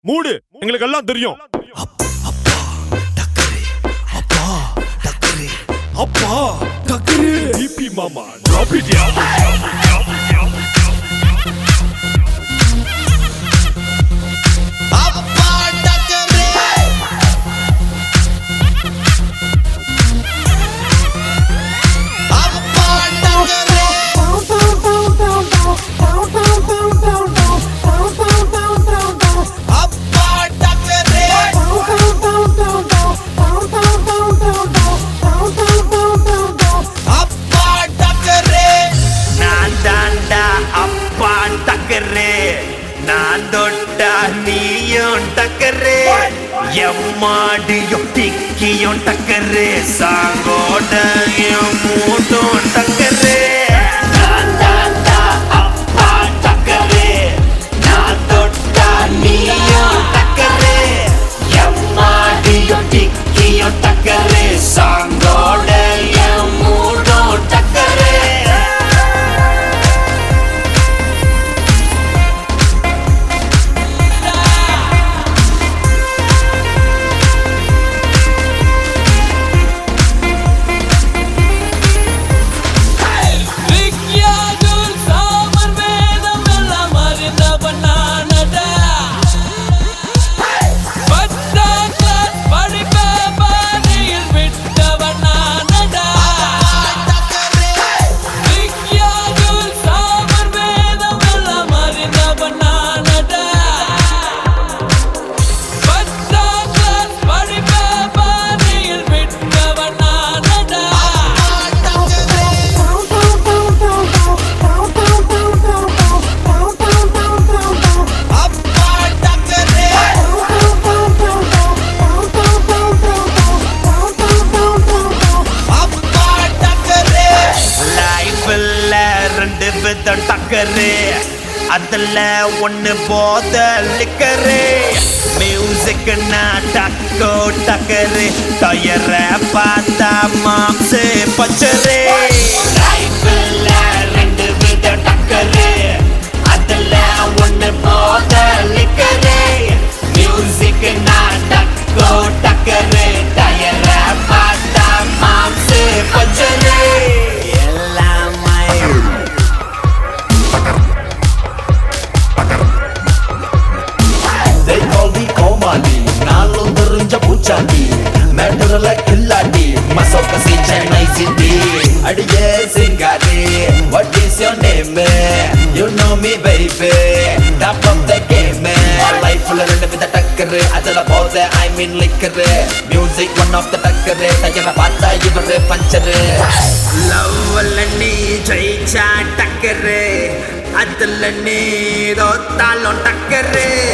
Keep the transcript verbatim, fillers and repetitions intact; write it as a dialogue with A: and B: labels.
A: மூடு எங்களுக்கு எல்லாம் தெரியும்.
B: அப்பா டக்கரே அப்பா டக்கரே அப்பா டக்கரே
A: டிபி மாமா drop it ya.
C: நான் தொட்டா நீயும் டக்கரே எம்மாடியும் டிக்கியும் டக்கரே சாங்கோடையும் மூட்டும் டக்கரே நான் தாண்டா அப்பா டக்கரே நான் தொட்டா நீயும் டக்கரே எம்மாடியும் டிக்கியும் டக்கரே சாங்கோடையும் மூட்டும் டக்கரே டக்கரே அதுல ஒண்ணு போத லிக்கரே மியூசிக் டக்கோ டக்கரே டயர பார்த்தா மாம்சே பச்சரே லைஃப்ல ரெண்டு வித டக்கரே அதுல ஒண்ணு போத லிக்கரே மியூசிக் டக்கோ டக்கரே டயர பார்த்தா மாம்சே பச்சரே
B: மேட்டர்ல கில்லாடி மசோக்க சென்னை சிட்டி அடியே சிங்காரி what is your name you know me baby top of the game லைஃப்ல ரெண்டு வித டக்கரு அதுல போத I mean liquor music one of the டக்கரு டையர பார்த்தா இவரு பஞ்சரு
C: லவ்ல நீ ஜெயிச்சா டக்கரு அதுல நீ தோத்தாலும் டக்கரு